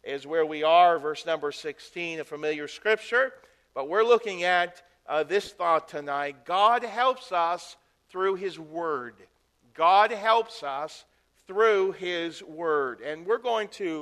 is where we are, verse number 16, a familiar scripture. But we're looking at this thought tonight. God helps us through His Word. God helps us through His Word. And we're going to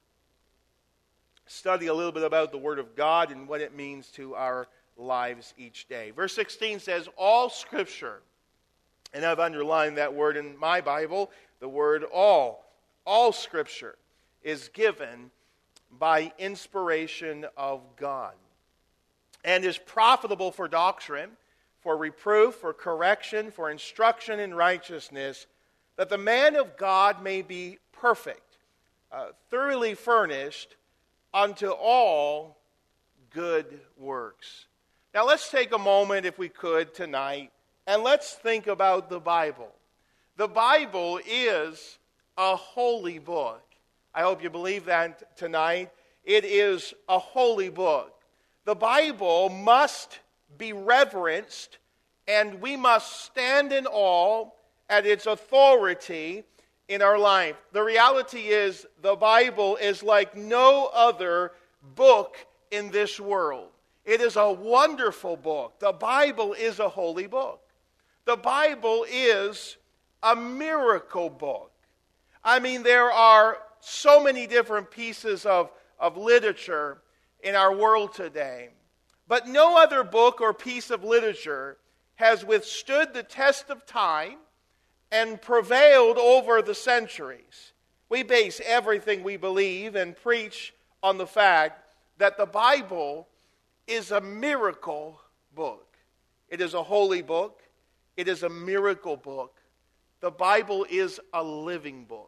study a little bit about the Word of God and what it means to our lives each day. Verse 16 says, all Scripture, and I've underlined that word in my Bible, the word all Scripture is given by inspiration of God and is profitable for doctrine, for reproof, for correction, for instruction in righteousness, that the man of God may be perfect, thoroughly furnished unto all good works. Now let's take a moment, if we could, tonight, and let's think about the Bible. The Bible is a holy book. I hope you believe that tonight. It is a holy book. The Bible must be reverenced, and we must stand in awe at its authority in our life. The reality is the Bible is like no other book in this world. It is a wonderful book. The Bible is a holy book. The Bible is a miracle book. I mean, there are so many different pieces of literature in our world today. But no other book or piece of literature has withstood the test of time and prevailed over the centuries. We base everything we believe and preach on the fact that the Bible is a miracle book. It is a holy book. It is a miracle book. The Bible is a living book.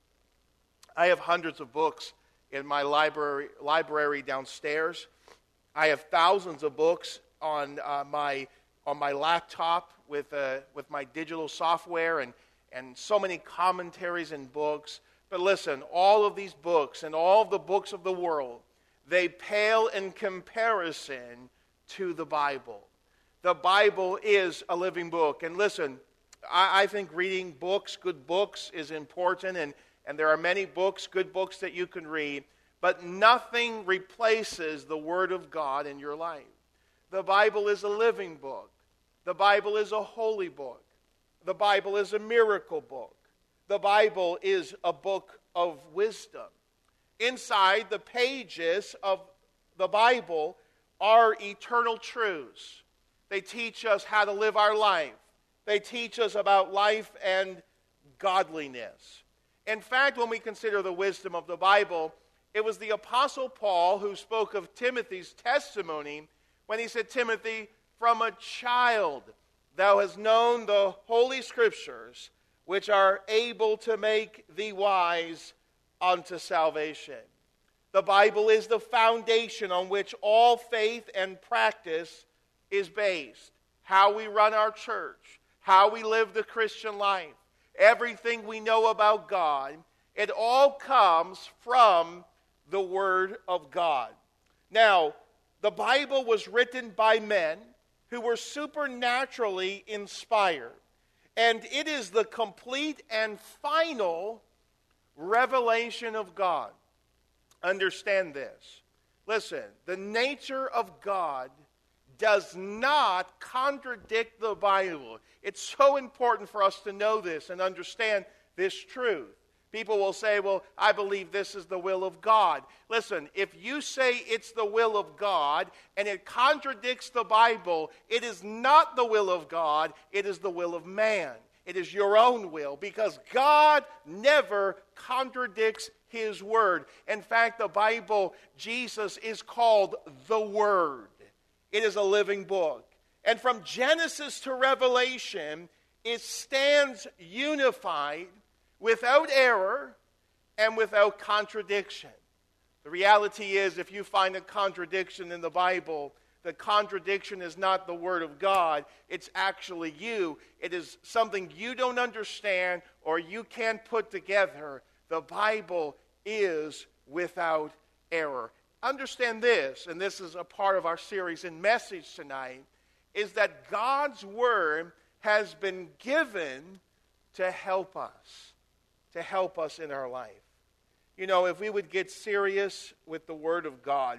I have hundreds of books in my library downstairs. I have thousands of books on my laptop with my digital software and so many commentaries and books. But listen, all of these books and all of the books of the world, they pale in comparison to the Bible. The Bible is a living book. And listen, I think reading books, good books, is important. And there are many books, good books that you can read. But nothing replaces the Word of God in your life. The Bible is a living book. The Bible is a holy book. The Bible is a miracle book. The Bible is a book of wisdom. Inside the pages of the Bible are eternal truths. They teach us how to live our life. They teach us about life and godliness. In fact, when we consider the wisdom of the Bible, it was the Apostle Paul who spoke of Timothy's testimony when he said, Timothy, from a child thou hast known the holy Scriptures, which are able to make thee wise unto salvation. The Bible is the foundation on which all faith and practice is based. How we run our church, how we live the Christian life, everything we know about God, it all comes from the Word of God. Now, the Bible was written by men who were supernaturally inspired, and it is the complete and final revelation of God. Understand this. Listen, the nature of God does not contradict the Bible. It's so important for us to know this and understand this truth. People will say, well, I believe this is the will of God. Listen, if you say it's the will of God and it contradicts the Bible, it is not the will of God, it is the will of man. It is your own will, because God never contradicts His Word. In fact, the Bible, Jesus is called the Word. It is a living book. And from Genesis to Revelation, it stands unified, without error and without contradiction. The reality is, if you find a contradiction in the Bible, the contradiction is not the Word of God, it's actually you. It is something you don't understand or you can't put together. The Bible is without error. Understand this, and this is a part of our series and message tonight, is that God's Word has been given to help us in our life. You know, if we would get serious with the Word of God,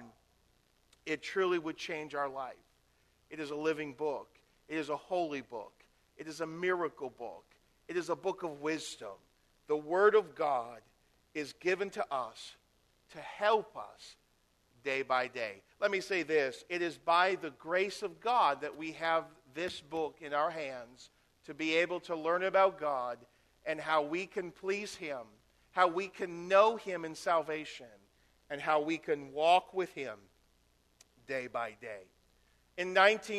it truly would change our life. It is a living book. It is a holy book. It is a miracle book. It is a book of wisdom. The Word of God is given to us to help us day by day. Let me say this. It is by the grace of God that we have this book in our hands to be able to learn about God and how we can please Him, how we can know Him in salvation, and how we can walk with Him day by day. In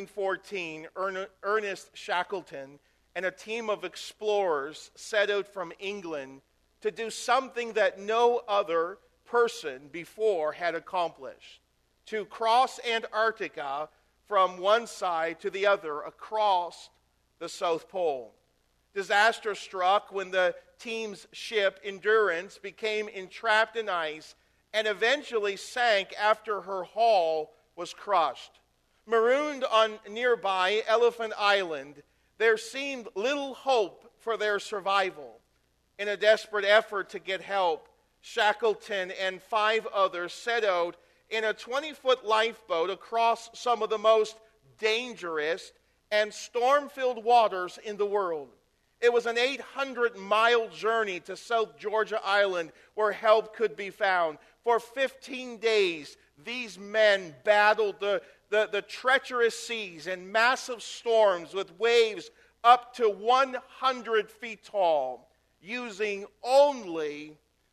1914, Ernest Shackleton and a team of explorers set out from England to do something that no other person before had accomplished: to cross Antarctica from one side to the other across the South Pole. Disaster struck when the team's ship, Endurance, became entrapped in ice and eventually sank after her hull was crushed. Marooned on nearby Elephant Island, there seemed little hope for their survival. In a desperate effort to get help, Shackleton and 5 others set out in a 20-foot lifeboat across some of the most dangerous and storm-filled waters in the world. It was an 800-mile journey to South Georgia Island where help could be found. For 15 days, these men battled the treacherous seas and massive storms with waves up to 100 feet tall, using only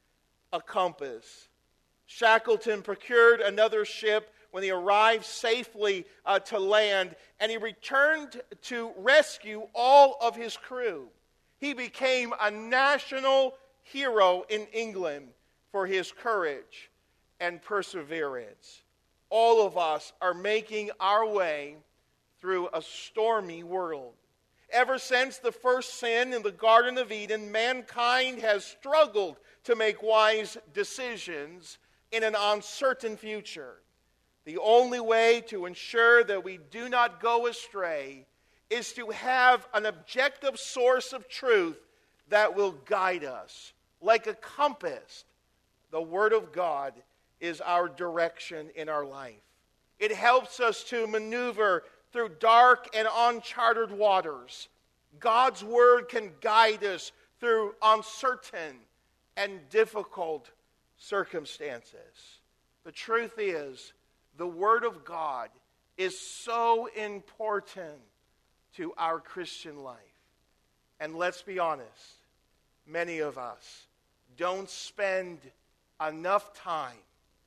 a compass. Shackleton procured another ship when he arrived safely to land, and he returned to rescue all of his crew. He became a national hero in England for his courage and perseverance. All of us are making our way through a stormy world. Ever since the first sin in the Garden of Eden, mankind has struggled to make wise decisions in an uncertain future. The only way to ensure that we do not go astray is to have an objective source of truth that will guide us. Like a compass, the Word of God is our direction in our life. It helps us to maneuver through dark and uncharted waters. God's Word can guide us through uncertain and difficult circumstances. The truth is, the Word of God is so important to our Christian life. And let's be honest, many of us don't spend enough time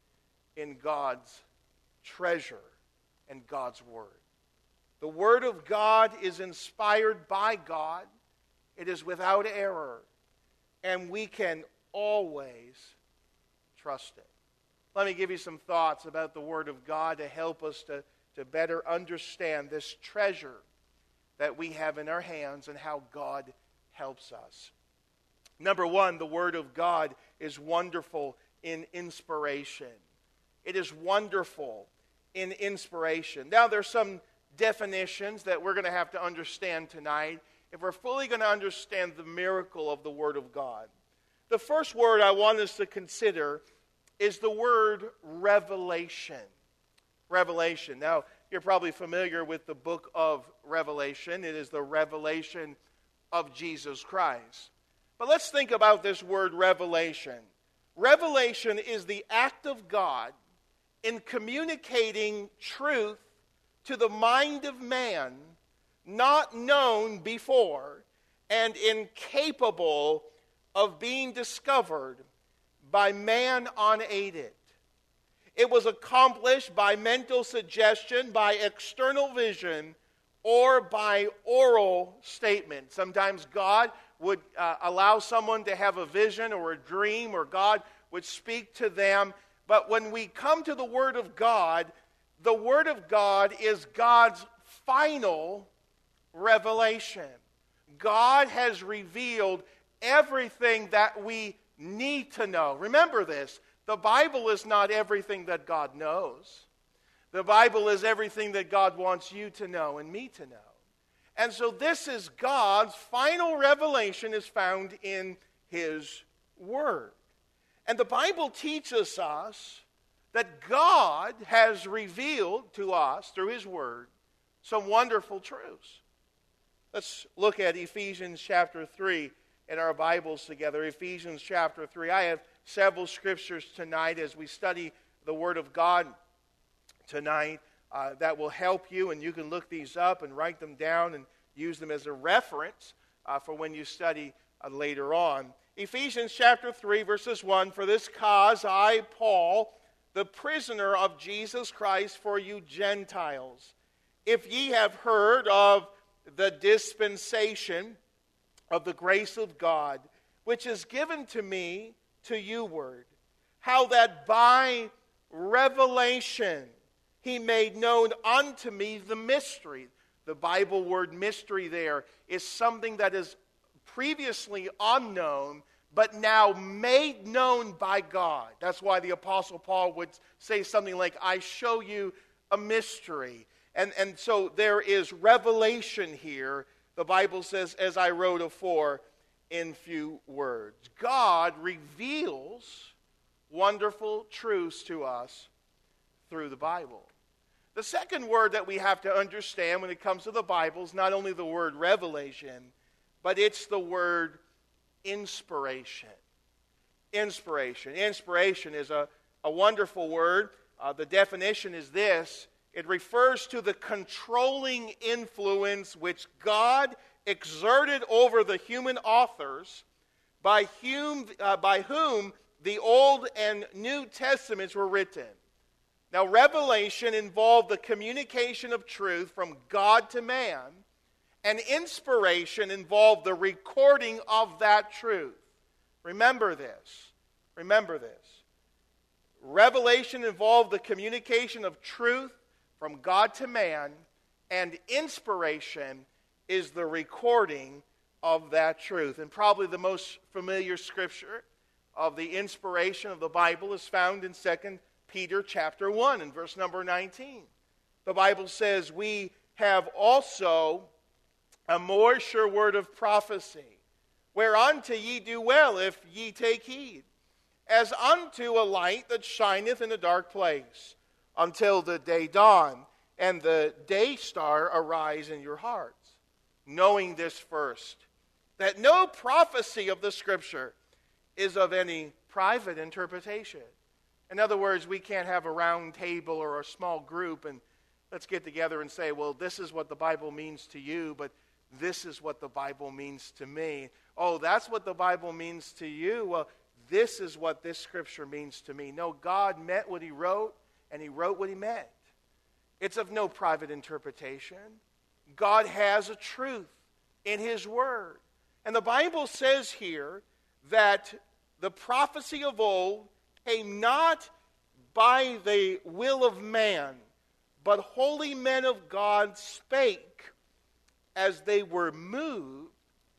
in God's treasure and God's Word. The Word of God is inspired by God. It is without error. And we can always trust it. Let me give you some thoughts about the Word of God to help us to better understand this treasure that we have in our hands and how God helps us. Number one, the Word of God is wonderful in inspiration. It is wonderful in inspiration. Now, there's some definitions that we're going to have to understand tonight if we're fully going to understand the miracle of the Word of God. The first word I want us to consider is the word revelation. Revelation. Now, you're probably familiar with the book of Revelation. It is the revelation of Jesus Christ. But let's think about this word revelation. Revelation is the act of God in communicating truth to the mind of man not known before and incapable of being discovered by man unaided. It was accomplished by mental suggestion, by external vision, or by oral statement. Sometimes God would allow someone to have a vision or a dream, or God would speak to them. But when we come to the Word of God, the Word of God is God's final revelation. God has revealed everything that we need to know. Remember this, the Bible is not everything that God knows. The Bible is everything that God wants you to know and me to know. And so this is God's final revelation is found in His Word. And the Bible teaches us that God has revealed to us through His Word some wonderful truths. Let's look at Ephesians chapter 3 in our Bibles together. Ephesians chapter 3. I have several scriptures tonight as we study the Word of God tonight that will help you, and you can look these up and write them down and use them as a reference for when you study later on. Ephesians chapter 3, verses 1, "For this cause I, Paul, the prisoner of Jesus Christ for you Gentiles, if ye have heard of the dispensation of the grace of God, which is given to me to you word, how that by revelation He made known unto me the mystery." The Bible word mystery there is something that is previously unknown, but now made known by God. That's why the Apostle Paul would say something like, "I show you a mystery." And so there is revelation here. The Bible says, "As I wrote afore in few words." God reveals wonderful truths to us through the Bible. The second word that we have to understand when it comes to the Bible is not only the word revelation, but it's the word inspiration. Inspiration. Inspiration is a wonderful word. The definition is this: it refers to the controlling influence which God exerted over the human authors by whom the Old and New Testaments were written. Now, revelation involved the communication of truth from God to man, and inspiration involved the recording of that truth. Remember this. Remember this. Revelation involved the communication of truth from God to man, and inspiration is the recording of that truth. And probably the most familiar scripture of the inspiration of the Bible is found in 2 Peter chapter 1 and verse number 19. The Bible says, "We have also a more sure word of prophecy, whereunto ye do well if ye take heed, as unto a light that shineth in a dark place, until the day dawn, and the day star arise in your hearts. Knowing this first, that no prophecy of the Scripture is of any private interpretation." In other words, we can't have a round table or a small group and let's get together and say, "Well, this is what the Bible means to you, but this is what the Bible means to me." "Oh, that's what the Bible means to you. Well, this is what this scripture means to me." No, God meant what He wrote, and He wrote what He meant. It's of no private interpretation. God has a truth in His Word. And the Bible says here that the prophecy of old came not by the will of man, but holy men of God spake as they were moved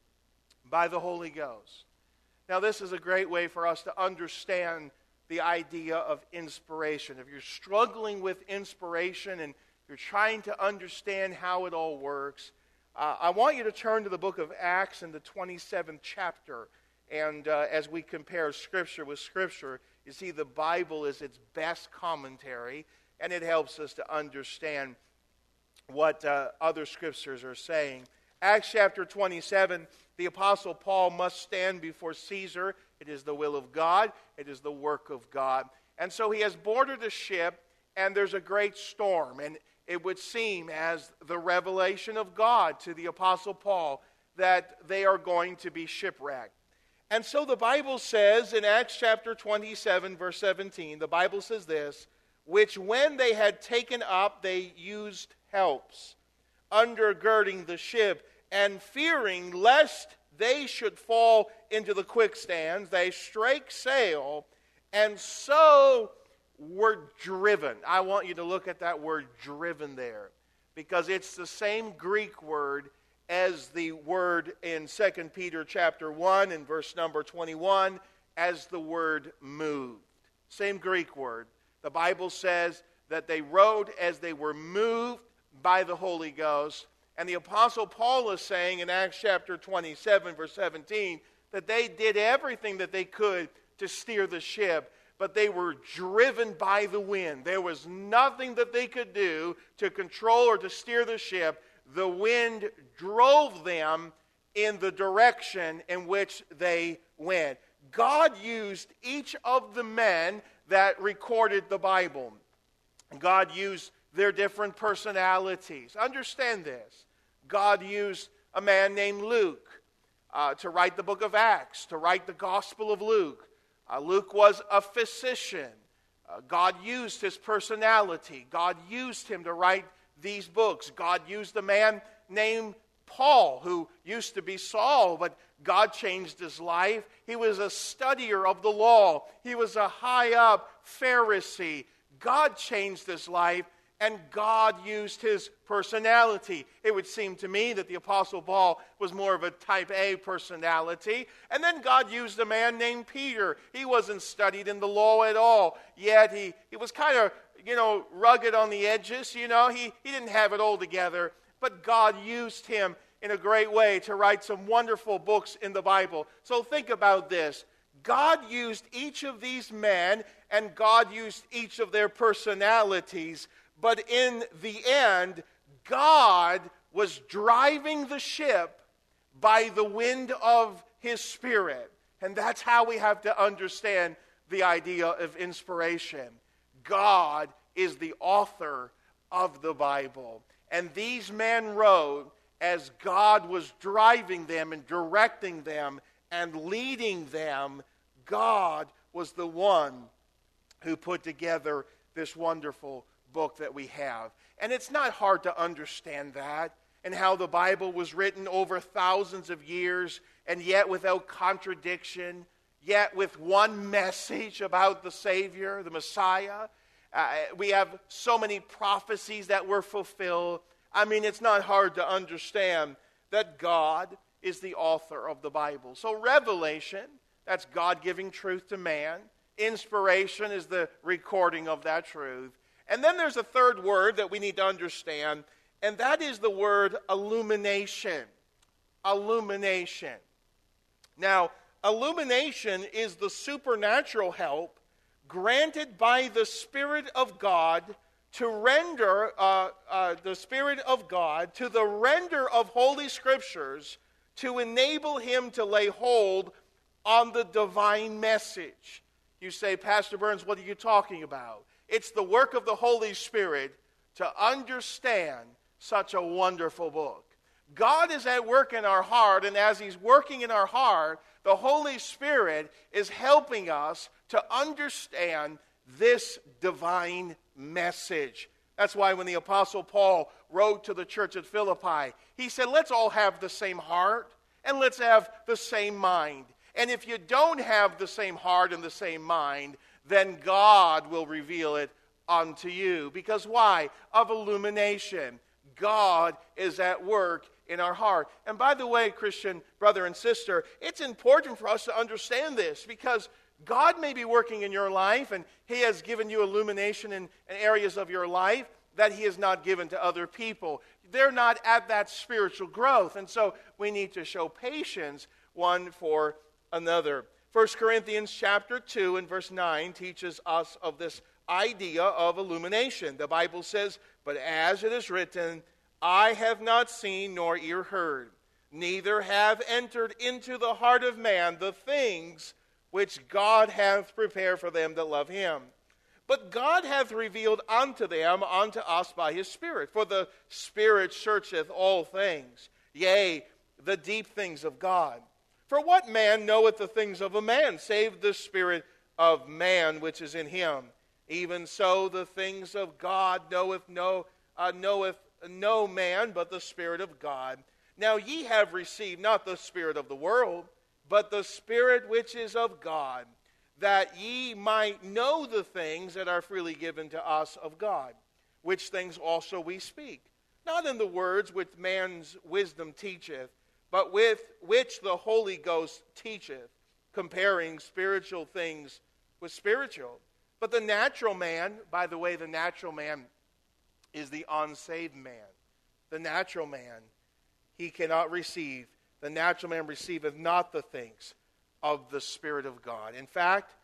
by the Holy Ghost. Now, this is a great way for us to understand the idea of inspiration. If you're struggling with inspiration and you're trying to understand how it all works, I want you to turn to the book of Acts in the 27th chapter. And as we compare Scripture with Scripture, you see the Bible is its best commentary, and it helps us to understand what other Scriptures are saying. Acts chapter 27, the Apostle Paul must stand before Caesar. It is the will of God. It is the work of God. And so he has boarded a ship, and there's a great storm. And it would seem as the revelation of God to the Apostle Paul that they are going to be shipwrecked. And so the Bible says in Acts chapter 27, verse 17, the Bible says this: "Which when they had taken up, they used helps, undergirding the ship, and fearing lest they should fall into the quicksands, they strake sail, and so were driven." I want you to look at that word driven there, because it's the same Greek word as the word in 2 Peter chapter 1 and verse number 21 as the word moved. Same Greek word. The Bible says that they rode as they were moved by the Holy Ghost. And the Apostle Paul is saying in Acts chapter 27 verse 17 that they did everything that they could to steer the ship, but they were driven by the wind. There was nothing that they could do to control or to steer the ship. The wind drove them in the direction in which they went. God used each of the men that recorded the Bible. God used their different personalities. Understand this. God used a man named Luke to write the book of Acts, to write the Gospel of Luke. Luke was a physician. God used his personality. God used him to write these books. God used a man named Paul, who used to be Saul, but God changed his life. He was a studier of the law. He was a high-up Pharisee. God changed his life, and God used his personality. It would seem to me that the Apostle Paul was more of a type A personality. And then God used a man named Peter. He wasn't studied in the law at all, yet he was kind of, rugged on the edges. He didn't have it all together. But God used him in a great way to write some wonderful books in the Bible. So think about this. God used each of these men, and God used each of their personalities. But in the end, God was driving the ship by the wind of his Spirit. And that's how we have to understand the idea of inspiration. God is the author of the Bible. And these men wrote as God was driving them and directing them and leading them. God was the one who put together this wonderful book that we have. And it's not hard to understand that, and how the Bible was written over thousands of years, and yet without contradiction, yet with one message about the Savior, the Messiah. We have so many prophecies that were fulfilled. I mean, it's not hard to understand that God is the author of the Bible. So revelation, that's God giving truth to man. Inspiration is the recording of that truth. And then there's a third word that we need to understand, and that is the word illumination. Illumination. Now, illumination is the supernatural help granted by the Spirit of God to render the Spirit of God to the render of Holy Scriptures to enable him to lay hold on the divine message. You say, Pastor Burns, what are you talking about? It's the work of the Holy Spirit to understand such a wonderful book. God is at work in our heart, and as he's working in our heart, the Holy Spirit is helping us to understand this divine message. That's why when the Apostle Paul wrote to the church at Philippi, he said, let's all have the same heart, and let's have the same mind. And if you don't have the same heart and the same mind, then God will reveal it unto you. Because why? Of illumination. God is at work in our heart. And by the way, Christian brother and sister, it's important for us to understand this, because God may be working in your life, and he has given you illumination in areas of your life that he has not given to other people. They're not at that spiritual growth, and so we need to show patience one for another. 1 Corinthians chapter 2 and verse 9 teaches us of this idea of illumination. The Bible says, but as it is written, I have not seen nor ear heard, neither have entered into the heart of man the things which God hath prepared for them that love him. But God hath revealed unto them, unto us by his Spirit. For the Spirit searcheth all things, yea, the deep things of God. For what man knoweth the things of a man, save the spirit of man which is in him? Even so the things of God knoweth no man, but the Spirit of God. Now ye have received not the spirit of the world, but the Spirit which is of God, that ye might know the things that are freely given to us of God, which things also we speak, not in the words which man's wisdom teacheth, but with which the Holy Ghost teacheth, comparing spiritual things with spiritual. But the natural man, by the way, the natural man is the unsaved man. The natural man, he cannot receive. The natural man receiveth not the things of the Spirit of God. In fact,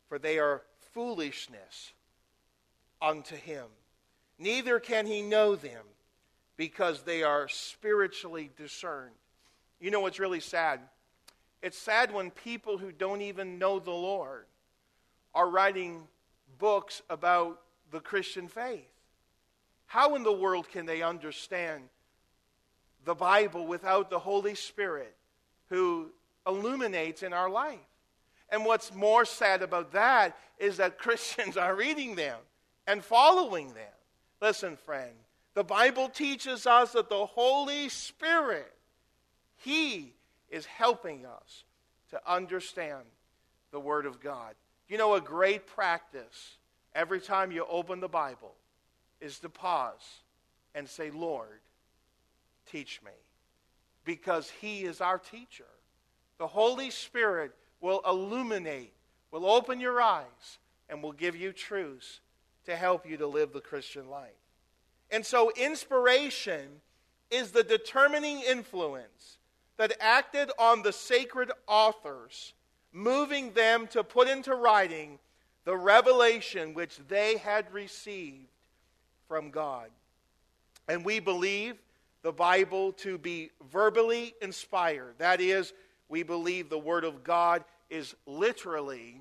for they are foolishness unto him. Neither can he know them, because they are spiritually discerned. You know what's really sad? It's sad when people who don't even know the Lord are writing books about the Christian faith. How in the world can they understand the Bible without the Holy Spirit who illuminates in our life? And what's more sad about that is that Christians are reading them and following them. Listen, friend, the Bible teaches us that the Holy Spirit, He is helping us to understand the Word of God. You know, a great practice every time you open the Bible is to pause and say, Lord, teach me. Because He is our teacher. The Holy Spirit will illuminate, will open your eyes, and will give you truths to help you to live the Christian life. And so inspiration is the determining influence that acted on the sacred authors, moving them to put into writing the revelation which they had received from God. And we believe the Bible to be verbally inspired. That is, we believe the Word of God is literally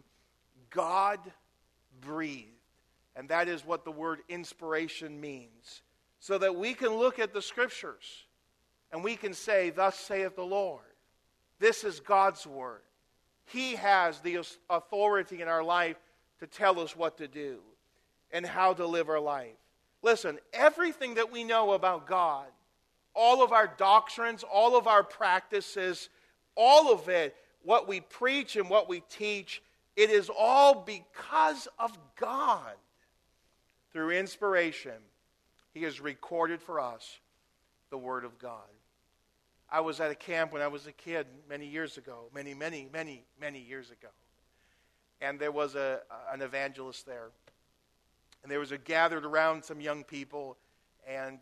God-breathed. And that is what the word inspiration means. So that we can look at the Scriptures and we can say, thus saith the Lord. This is God's Word. He has the authority in our life to tell us what to do and how to live our life. Listen, everything that we know about God, all of our doctrines, all of our practices, all of it, what we preach and what we teach, it is all because of God. Through inspiration, He has recorded for us the Word of God. I was at a camp when I was a kid many years ago, many years ago. And there was an evangelist there. And there was gathered around some young people. And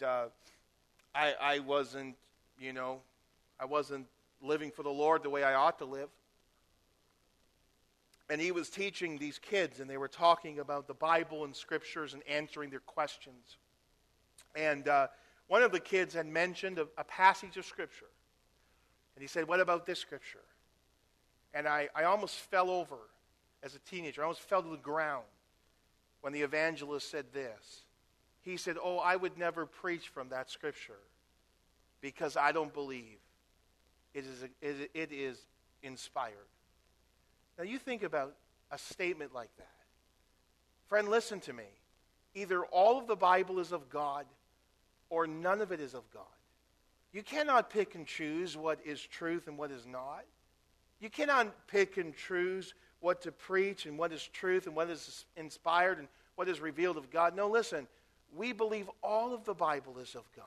I wasn't living for the Lord the way I ought to live. And he was teaching these kids, and they were talking about the Bible and Scriptures and answering their questions. And one of the kids had mentioned a passage of Scripture. And he said, what about this Scripture? And I almost fell over as a teenager. I almost fell to the ground when the evangelist said this. He said, I would never preach from that Scripture because I don't believe it is inspired. Now you think about a statement like that. Friend, listen to me. Either all of the Bible is of God or none of it is of God. You cannot pick and choose what is truth and what is not. You cannot pick and choose what to preach and what is truth and what is inspired and what is revealed of God. No, listen. We believe all of the Bible is of God.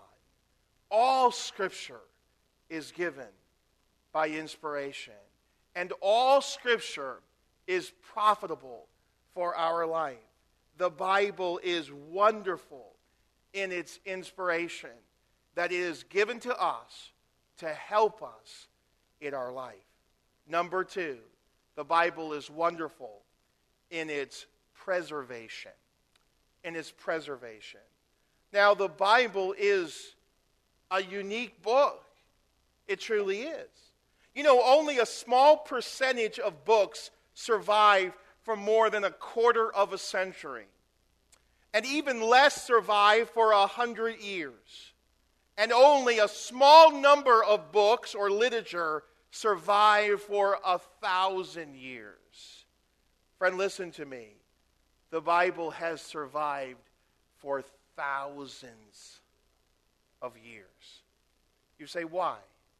All Scripture is given by inspiration. And all Scripture is profitable for our life. The Bible is wonderful in its inspiration that it is given to us to help us in our life. Number 2, the Bible is wonderful in its preservation. In its preservation. Now, the Bible is a unique book. It truly is. You know, only a small percentage of books survive for more than a quarter of a century. And even less survive for 100 years. And only a small number of books or literature survive for 1,000 years. Friend, listen to me. The Bible has survived for thousands of years. You say, why?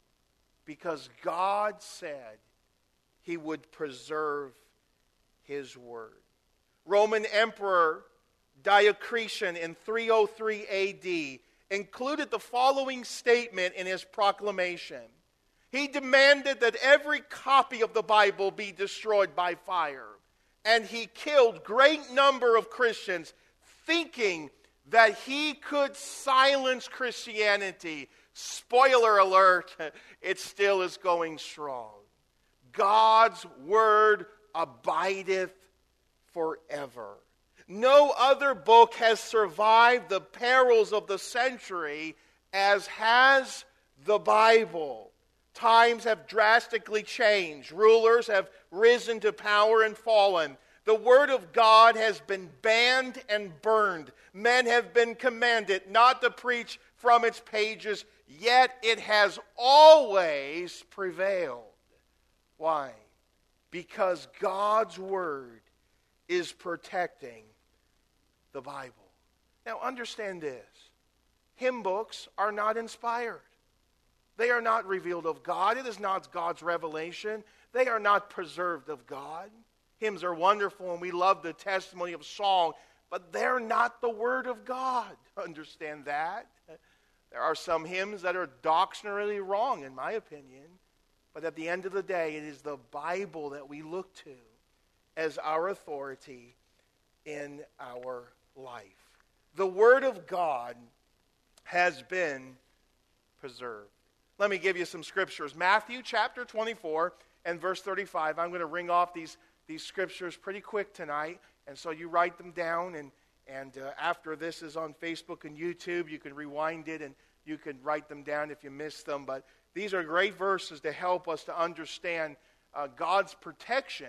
Because God said He would preserve His Word. Roman Emperor Diocletian in 303 A.D. included the following statement in his proclamation. He demanded that every copy of the Bible be destroyed by fire. And he killed great number of Christians thinking that he could silence Christianity. Spoiler alert, it still is going strong. God's word abideth forever. No other book has survived the perils of the century as has the Bible. Times have drastically changed. Rulers have risen to power and fallen. The Word of God has been banned and burned. Men have been commanded not to preach from its pages, yet it has always prevailed. Why? Because God's Word is protecting the Bible. Now understand this. Hymn books are not inspired. They are not revealed of God. It is not God's revelation. They are not preserved of God. Hymns are wonderful and we love the testimony of song, but they're not the Word of God. Understand that? There are some hymns that are doctrinally wrong, in my opinion, but at the end of the day, it is the Bible that we look to as our authority in our life. The Word of God has been preserved. Let me give you some scriptures. Matthew chapter 24 and verse 35. I'm going to ring off these scriptures pretty quick tonight, and so you write them down, and after this is on Facebook and YouTube, you can rewind it and you can write them down if you missed them. But these are great verses to help us to understand God's protection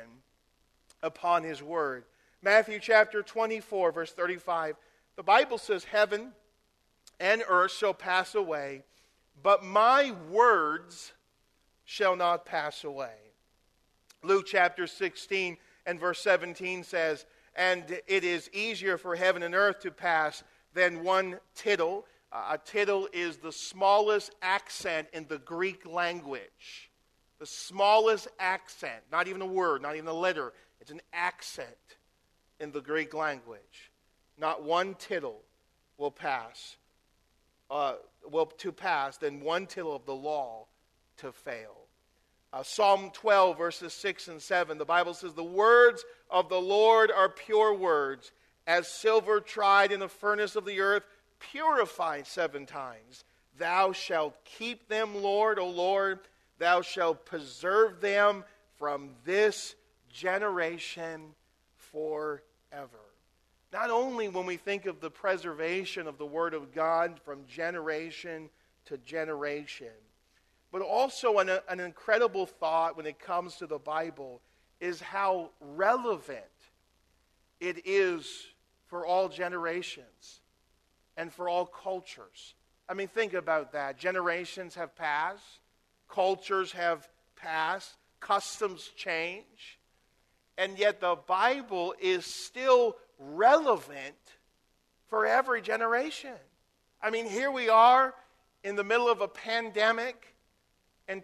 upon His Word. Matthew chapter 24, verse 35. The Bible says, heaven and earth shall pass away, but my words shall not pass away. Luke chapter 16 and verse 17 says, and it is easier for heaven and earth to pass than one tittle. A tittle is the smallest accent in the Greek language. The smallest accent, not even a word, not even a letter. It's an accent in the Greek language. Not one tittle will pass. To pass, than one tittle of the law to fail. Psalm 12, verses 6 and 7, the Bible says, the words of the Lord are pure words, as silver tried in the furnace of the earth, purified 7 times. Thou shalt keep them, Lord, O Lord. Thou shalt preserve them from this generation forever. Not only when we think of the preservation of the Word of God from generation to generation, but also an incredible thought when it comes to the Bible is how relevant it is for all generations and for all cultures. I mean, think about that. Generations have passed. Cultures have passed. Customs change. And yet the Bible is still relevant for every generation. I mean, here we are in the middle of a pandemic in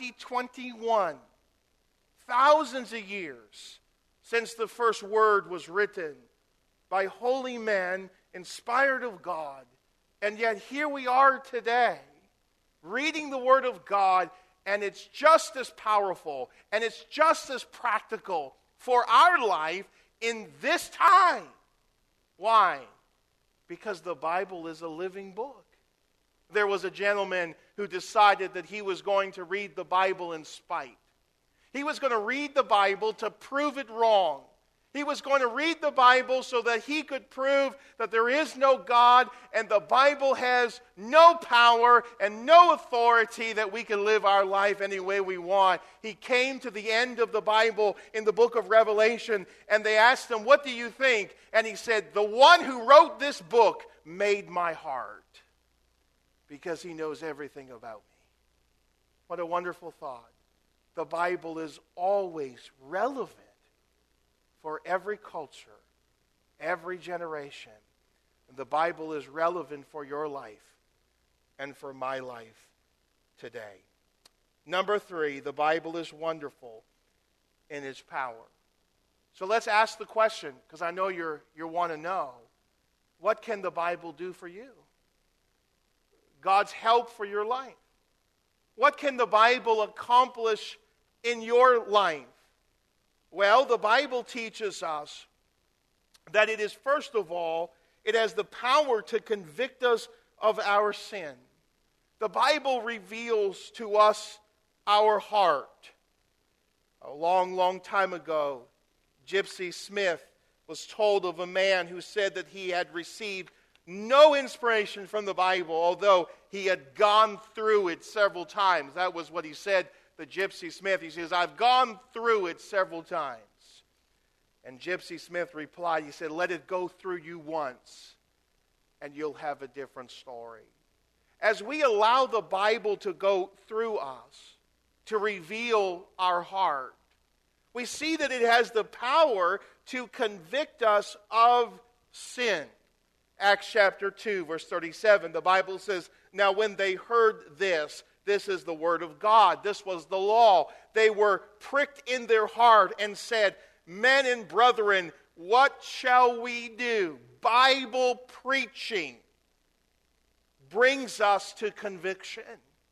2021. Thousands of years since the first word was written by holy men inspired of God. And yet here we are today reading the Word of God, and it's just as powerful and it's just as practical for our life in this time. Why? Because the Bible is a living book. There was a gentleman who decided that he was going to read the Bible in spite. He was going to read the Bible to prove it wrong. He was going to read the Bible so that he could prove that there is no God and the Bible has no power and no authority that we can live our life any way we want. He came to the end of the Bible in the book of Revelation, and they asked him, "What do you think?" And he said, "The one who wrote this book made my heart, because he knows everything about me." What a wonderful thought. The Bible is always relevant for every culture, every generation. And the Bible is relevant for your life and for my life today. Number 3, the Bible is wonderful in its power. So let's ask the question, because I know you want to know, what can the Bible do for you? God's help for your life. What can the Bible accomplish in your life? Well, the Bible teaches us that it is, first of all, it has the power to convict us of our sin. The Bible reveals to us our heart. A long, long time ago, Gypsy Smith was told of a man who said that he had received no inspiration from the Bible, although he had gone through it several times. That was what he said, the Gypsy Smith. He says, I've gone through it several times. And Gypsy Smith replied, he said, let it go through you once, and you'll have a different story. As we allow the Bible to go through us, to reveal our heart, we see that it has the power to convict us of sin. Acts chapter 2, verse 37, the Bible says, now when they heard this is the word of God. This was the law. They were pricked in their heart and said, men and brethren, what shall we do? Bible preaching brings us to conviction.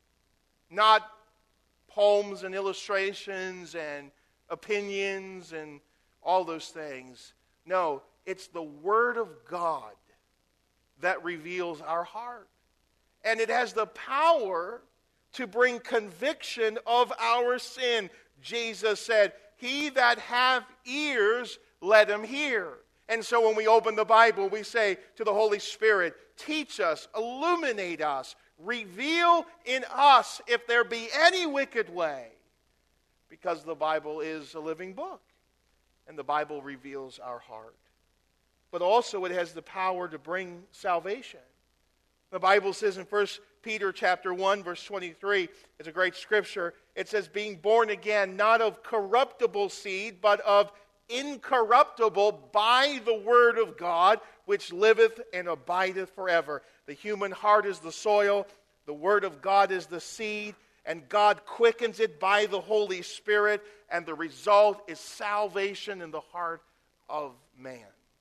Not poems and illustrations and opinions and all those things. No, it's the Word of God that reveals our heart. And it has the power to bring conviction of our sin. Jesus said, he that hath ears, let him hear. And so when we open the Bible, we say to the Holy Spirit, teach us, illuminate us, reveal in us if there be any wicked way. Because the Bible is a living book, and the Bible reveals our heart. But also it has the power to bring salvation. The Bible says in 1 Peter chapter 1, verse 23, it's a great scripture. It says, being born again, not of corruptible seed, but of incorruptible by the word of God, which liveth and abideth forever. The human heart is the soil, the word of God is the seed, and God quickens it by the Holy Spirit, and the result is salvation in the heart of man.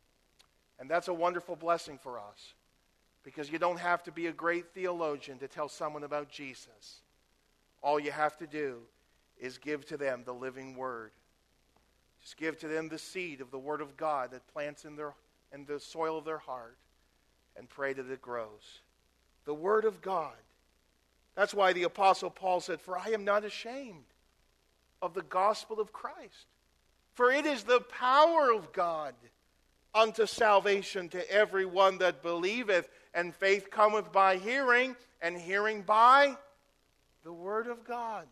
And that's a wonderful blessing for us, because you don't have to be a great theologian to tell someone about Jesus. All you have to do is give to them the living word. Just give to them the seed of the word of God that plants in the soil of their heart, and pray that it grows. The word of God. That's why the Apostle Paul said, for I am not ashamed of the gospel of Christ. For it is the power of God unto salvation to every one that believeth, and faith cometh by hearing, and hearing by the word of God.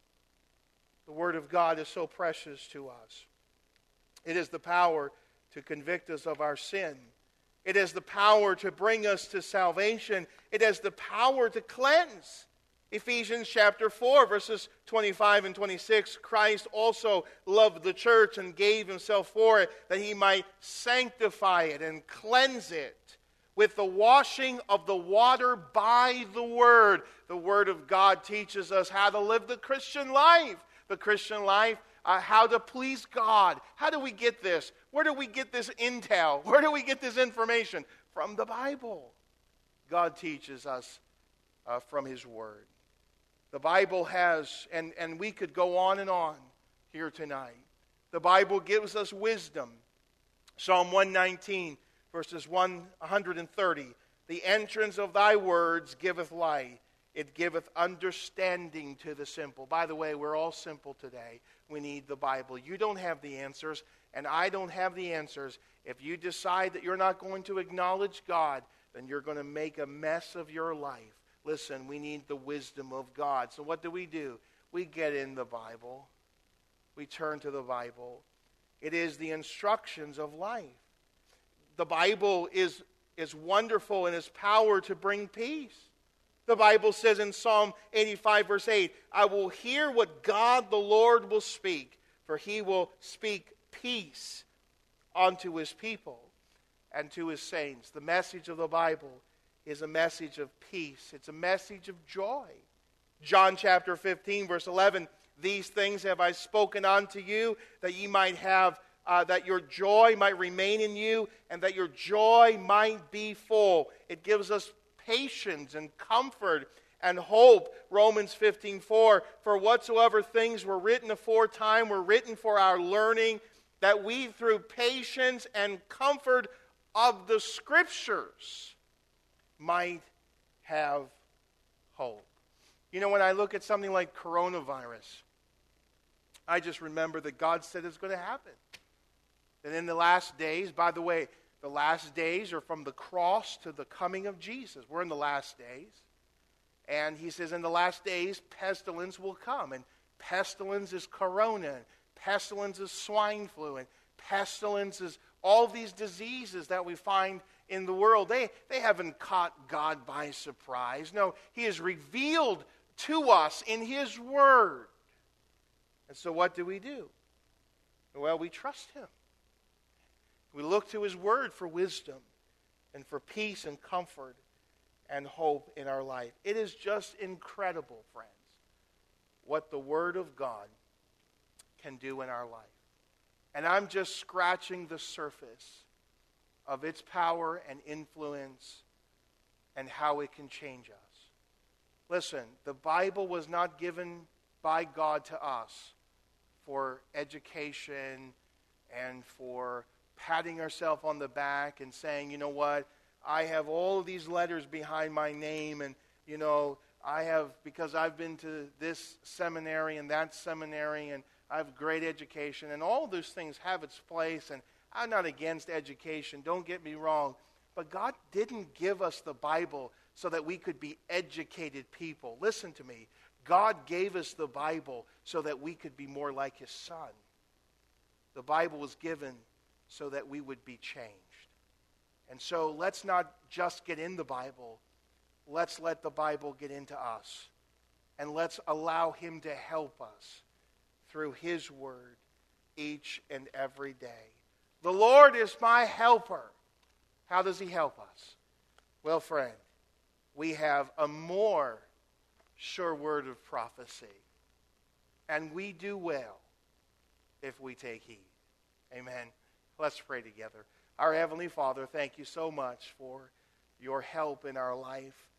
The word of God is so precious to us. It is the power to convict us of our sin. It has the power to bring us to salvation. It has the power to cleanse. Ephesians chapter 4, verses 25 and 26, Christ also loved the church and gave himself for it, that he might sanctify it and cleanse it with the washing of the water by the word. The word of God teaches us how to live the Christian life. The Christian life, how to please God. How do we get this? Where do we get this intel? Where do we get this information? From the Bible. God teaches us from his word. The Bible has, and we could go on here tonight. The Bible gives us wisdom. Psalm 119, verses 130. The entrance of thy words giveth light. It giveth understanding to the simple. By the way, we're all simple today. We need the Bible. You don't have the answers, and I don't have the answers. If you decide that you're not going to acknowledge God, then you're going to make a mess of your life. Listen, we need the wisdom of God. So what do? We get in the Bible. We turn to the Bible. It is the instructions of life. The Bible is wonderful in its power to bring peace. The Bible says in Psalm 85, verse 8, I will hear what God the Lord will speak, for he will speak peace unto his people and to his saints. The message of the Bible is a message of peace. It's a message of joy. John chapter 15, verse 11, these things have I spoken unto you, that ye might have, that your joy might remain in you, and that your joy might be full. It gives us patience and comfort and hope. Romans 15:4, for whatsoever things were written aforetime were written for our learning, that we through patience and comfort of the Scriptures might have hope. You know, when I look at something like coronavirus, I just remember that God said it's going to happen. And in the last days, by the way, the last days are from the cross to the coming of Jesus. We're in the last days. And he says in the last days, pestilence will come. And pestilence is corona. And pestilence is swine flu. And pestilence is all these diseases that we find in the world. They haven't caught God by surprise. No, he has revealed to us in his word. And so what do? Well, we trust him. We look to his word for wisdom and for peace and comfort and hope in our life. It is just incredible, friends, what the word of God can do in our life. And I'm just scratching the surface of its power and influence and how it can change us. Listen, the Bible was not given by God to us for education and for patting ourselves on the back and saying, you know what, I have all of these letters behind my name, and, you know, I have, because I've been to this seminary and that seminary, and I have great education, and all those things have its place, and I'm not against education, don't get me wrong, but God didn't give us the Bible so that we could be educated people. Listen to me. God gave us the Bible so that we could be more like his Son. The Bible was given so that we would be changed. And so let's not just get in the Bible. Let's let the Bible get into us. And let's allow him to help us through his word each and every day. The Lord is my helper. How does he help us? Well, friend, we have a more sure word of prophecy. And we do well if we take heed. Amen. Let's pray together. Our Heavenly Father, thank you so much for your help in our life.